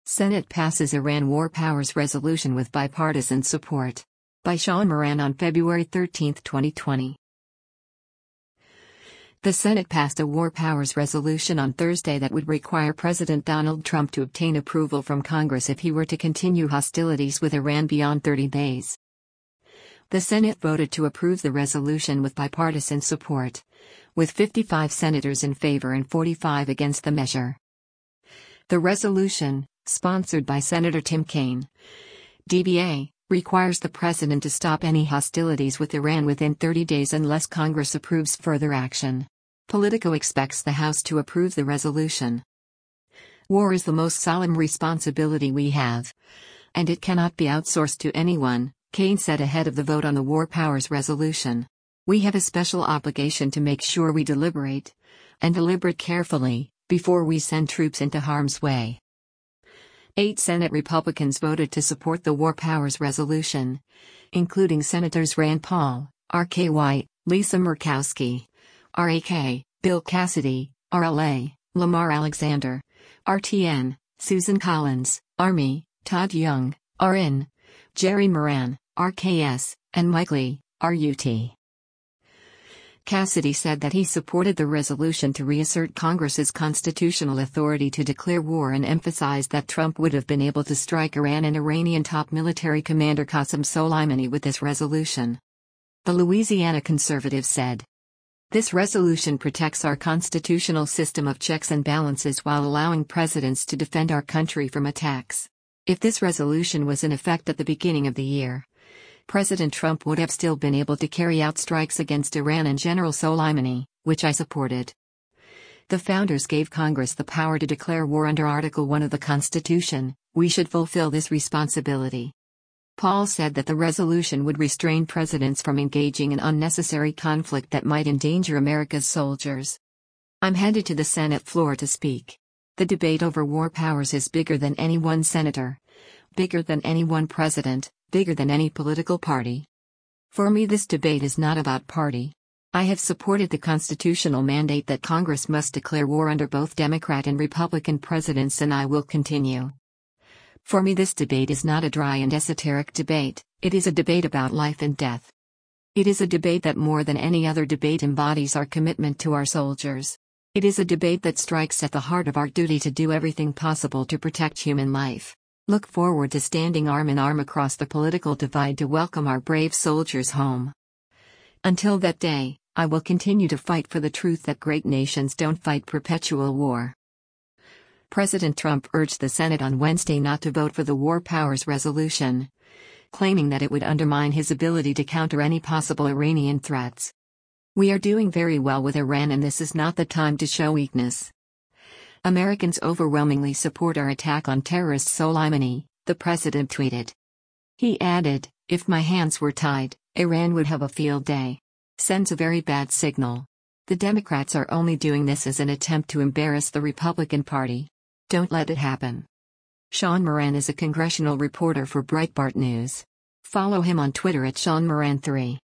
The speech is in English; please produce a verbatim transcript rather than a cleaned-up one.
Senate passes Iran War Powers Resolution with bipartisan support. By Sean Moran on February thirteenth, twenty twenty. The Senate passed a War Powers Resolution on Thursday that would require President Donald Trump to obtain approval from Congress if he were to continue hostilities with Iran beyond thirty days. The Senate voted to approve the resolution with bipartisan support, with fifty-five senators in favor and forty-five against the measure. The resolution, sponsored by Senator Tim Kaine, D B A, requires the president to stop any hostilities with Iran within thirty days unless Congress approves further action. Politico expects the House to approve the resolution. War is the most solemn responsibility we have, and it cannot be outsourced to anyone, Kaine said ahead of the vote on the War Powers Resolution. We have a special obligation to make sure we deliberate, and deliberate carefully, before we send troops into harm's way. Eight Senate Republicans voted to support the War Powers Resolution, including Senators Rand Paul, R K White, Lisa Murkowski, R A K, Bill Cassidy, R L A, Lamar Alexander, R T N, Susan Collins, Army, Todd Young, R N, Jerry Moran, R K S, and Mike Lee, R U T. Cassidy said that he supported the resolution to reassert Congress's constitutional authority to declare war and emphasized that Trump would have been able to strike Iran and Iranian top military commander Qasem Soleimani with this resolution. The Louisiana conservative said, "This resolution protects our constitutional system of checks and balances while allowing presidents to defend our country from attacks. If this resolution was in effect at the beginning of the year, President Trump would have still been able to carry out strikes against Iran and General Soleimani, which I supported. The founders gave Congress the power to declare war under Article one of the Constitution. We should fulfill this responsibility." Paul said that the resolution would restrain presidents from engaging in unnecessary conflict that might endanger America's soldiers. "I'm headed to the Senate floor to speak. The debate over war powers is bigger than any one senator, bigger than any one president, bigger than any political party. For me, this debate is not about party. I have supported the constitutional mandate that Congress must declare war under both Democrat and Republican presidents, and I will continue. For me, this debate is not a dry and esoteric debate, it is a debate about life and death. It is a debate that more than any other debate embodies our commitment to our soldiers. It is a debate that strikes at the heart of our duty to do everything possible to protect human life. Look forward to standing arm in arm across the political divide to welcome our brave soldiers home. Until that day, I will continue to fight for the truth that great nations don't fight perpetual war." President Trump urged the Senate on Wednesday not to vote for the War Powers Resolution, claiming that it would undermine his ability to counter any possible Iranian threats. "We are doing very well with Iran, and this is not the time to show weakness. Americans overwhelmingly support our attack on terrorist Soleimani," the president tweeted. He added, "If my hands were tied, Iran would have a field day. Sends a very bad signal. The Democrats are only doing this as an attempt to embarrass the Republican Party. Don't let it happen." Sean Moran is a congressional reporter for Breitbart News. Follow him on Twitter at Sean Moran three.